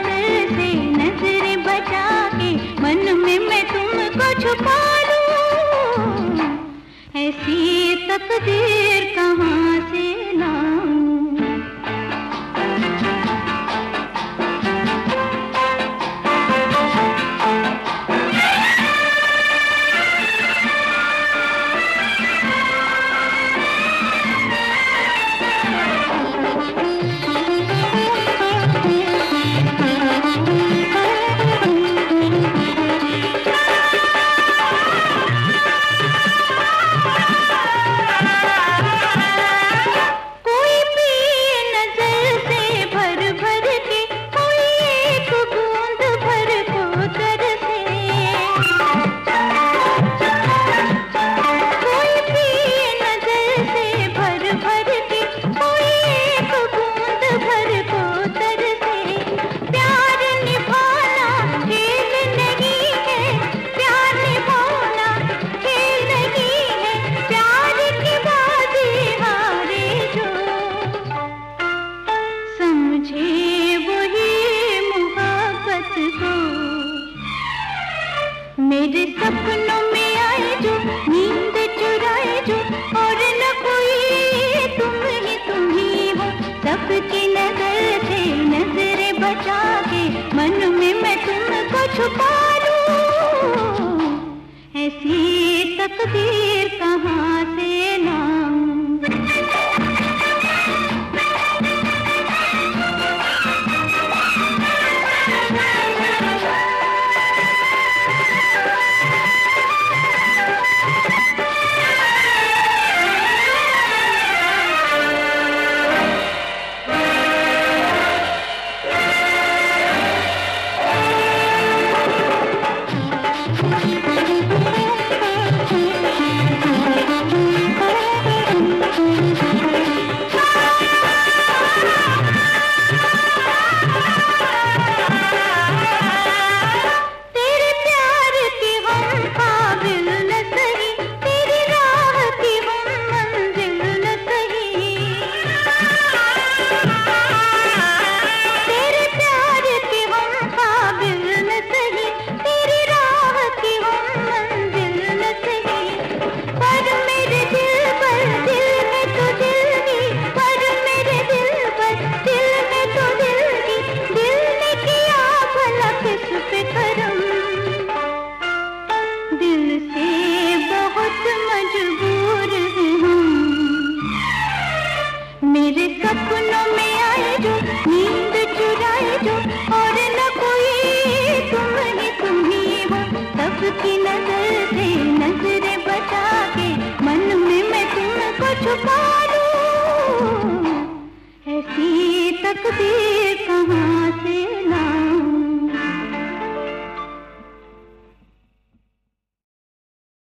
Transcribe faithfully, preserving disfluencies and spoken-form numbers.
नजर से नजरें बचा के मन में मैं तुमको छुपा लूं, ऐसी तकदीर कहाँ से लाऊं। मेरे सपनों में आए जो, नींद चुराए जो, और न कोई तुम ही तुम ही हो। सबकी नजर से नजरें बचा के मन में मैं तुमको छुपा लूं, ऐसी तकदीर कहाँ से लाऊं। मेरे सपनों में आए जो, नींद चुराए जो, और न कोई तुम ही तुम ही हो। सबकी नजर से नजरें बचा के मन में मैं तुमको छुपा